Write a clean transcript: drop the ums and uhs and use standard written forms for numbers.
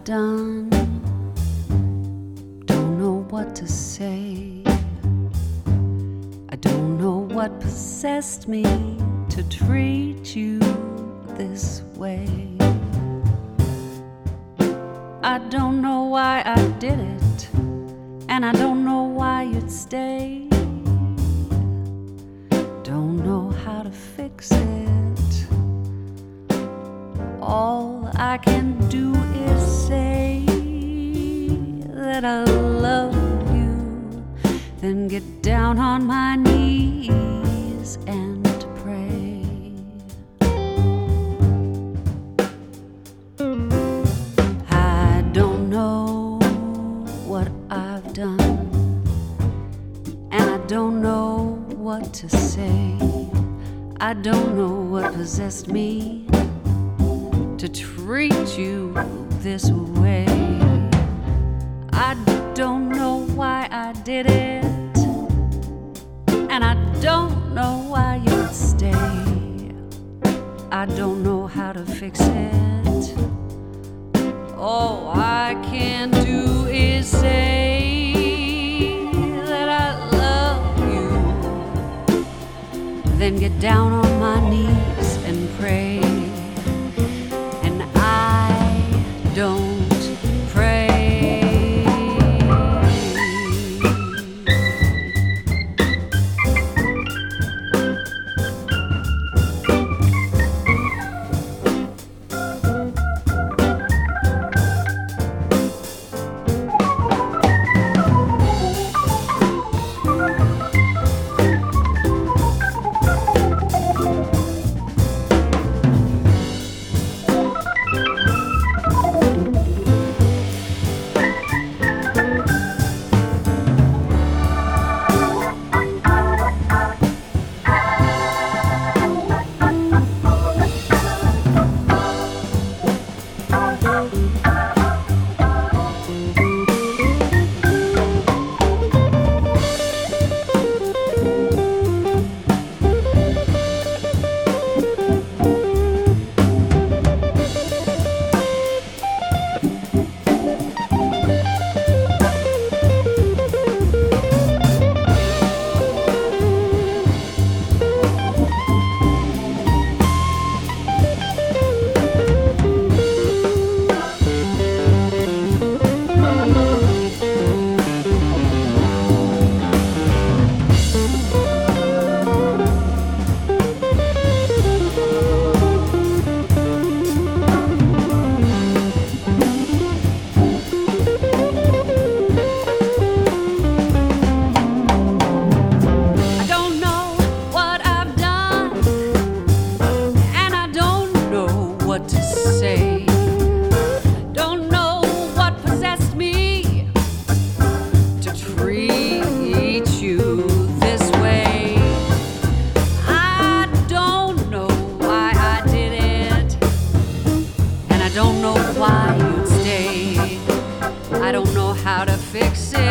done. Don't know what to say. I don't know what possessed me to treat you this way. I don't know why I did it, and I don't know why you'd stay. Don't know how to fix it. All I can do is say that I love you, then get down on my knees and pray. I don't know what I've done, and I don't know what to say. I don't know what possessed me to treat you this way. I don't know why I did it, and I don't know why you'd stay. I don't know how to fix it. All I can do is say that I love you, then get down on my knees and pray. And I don't pray. I don't know why you'd stay. I don't know how to fix it.